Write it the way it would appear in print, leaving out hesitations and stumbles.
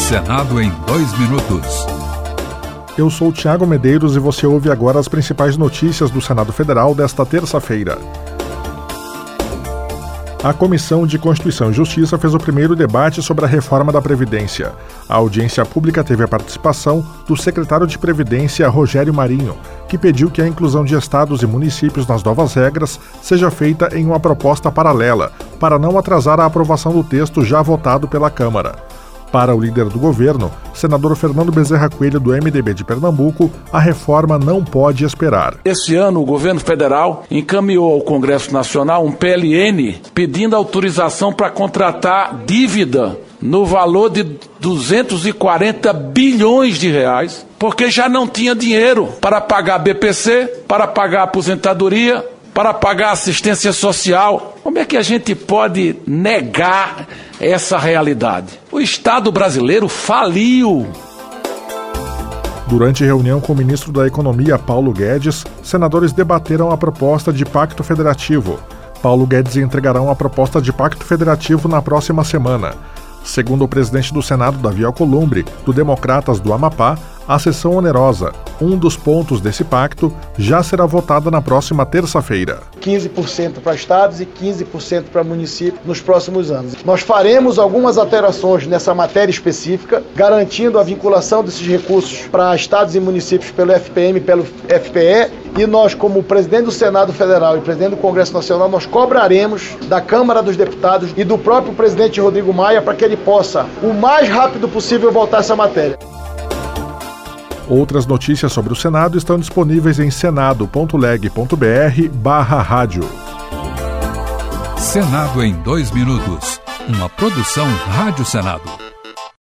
Senado em 2 minutos. Eu sou Tiago Medeiros e você ouve agora as principais notícias do Senado Federal desta terça-feira. A Comissão de Constituição e Justiça fez o primeiro debate sobre a reforma da Previdência. A audiência pública teve a participação do secretário de Previdência, Rogério Marinho, que pediu que a inclusão de estados e municípios nas novas regras seja feita em uma proposta paralela, para não atrasar a aprovação do texto já votado pela Câmara. Para o líder do governo, senador Fernando Bezerra Coelho, do MDB de Pernambuco, a reforma não pode esperar. Esse ano, o governo federal encaminhou ao Congresso Nacional um PLN pedindo autorização para contratar dívida no valor de 240 bilhões de reais, porque já não tinha dinheiro para pagar BPC, para pagar aposentadoria, para pagar assistência social. Como é que a gente pode negar essa realidade? O Estado brasileiro faliu. Durante reunião com o ministro da Economia, Paulo Guedes, senadores debateram a proposta de pacto federativo. Paulo Guedes entregará uma proposta de pacto federativo na próxima semana. Segundo o presidente do Senado, Davi Alcolumbre, do Democratas do Amapá, a seção onerosa, um dos pontos desse pacto, já será votada na próxima terça-feira. 15% para estados e 15% para municípios nos próximos anos. Nós faremos algumas alterações nessa matéria específica, garantindo a vinculação desses recursos para estados e municípios pelo FPM e pelo FPE, e nós, como presidente do Senado Federal e presidente do Congresso Nacional, nós cobraremos da Câmara dos Deputados e do próprio presidente Rodrigo Maia para que ele possa, o mais rápido possível, votar essa matéria. Outras notícias sobre o Senado estão disponíveis em senado.leg.br/rádio. Senado em 2 minutos. Uma produção Rádio Senado.